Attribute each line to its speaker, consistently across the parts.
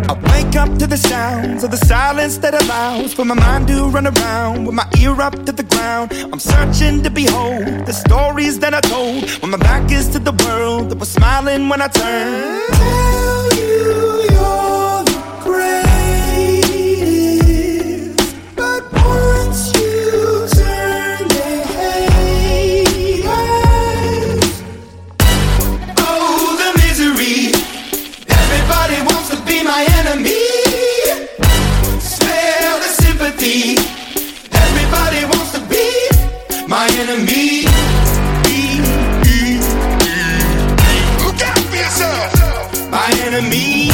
Speaker 1: I wake up to the sounds of the silence that allows for my mind to run around with my ear up to the ground. I'm searching to behold the stories that I told when my back is to the world that was smiling when I turned. Tell you you're the greatest, but once you turn they hate us. Oh, the misery. Everybody wants to be my enemy. Smell the sympathy. Everybody wants to be my enemy. Look out for yourself. My enemy.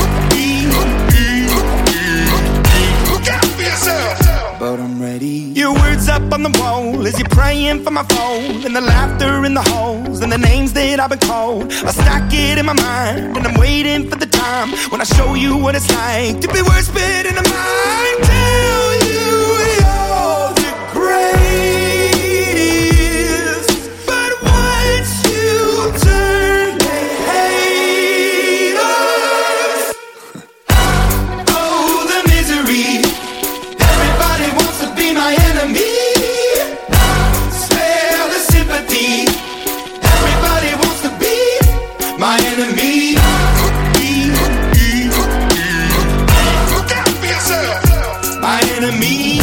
Speaker 1: Look out for yourself. But I'm ready. Your words up on the wall as you're praying for my phone, and the laughter in the halls and the names that I've been called. I stack it in my mind and I'm waiting for the time when I show you what it's like to be worse fit in a mind. Tell you you're the greatest, but once you turn they hate us. Oh, the misery. Everybody wants to be my enemy. Spare the sympathy. Everybody wants to be my enemy. Look out for yourself. My enemy.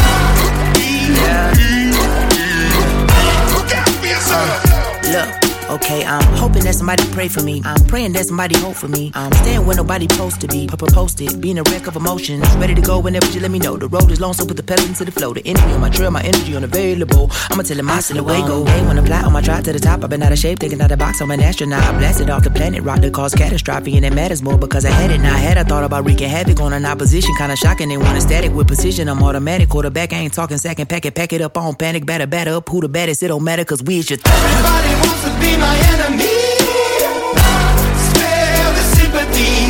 Speaker 1: Look out for yourself.
Speaker 2: Look, okay, I'm hoping that somebody pray for me. I'm praying that somebody hope for me. I'm staying where nobody supposed to be. Posted, being a wreck of emotions. Ready to go whenever you let me know. The road is long, so put the pedal into the flow. The energy on my trail, my energy unavailable. I'ma tell him I still away go. Hey, when I fly on my drive to the top, I've been out of shape, thinking out the box. I'm an astronaut. I blasted off the planet, rock that caused catastrophe, and it matters more because I had it. Now I had, I thought about wreaking havoc on an opposition. Kinda shocking, they want a static with precision. I'm automatic, quarterback, I ain't talking second. Pack it up, on panic, batter up. Who the baddest? It don't matter, cause we is your
Speaker 1: Everybody wants to be my enemy. Spare the sympathy.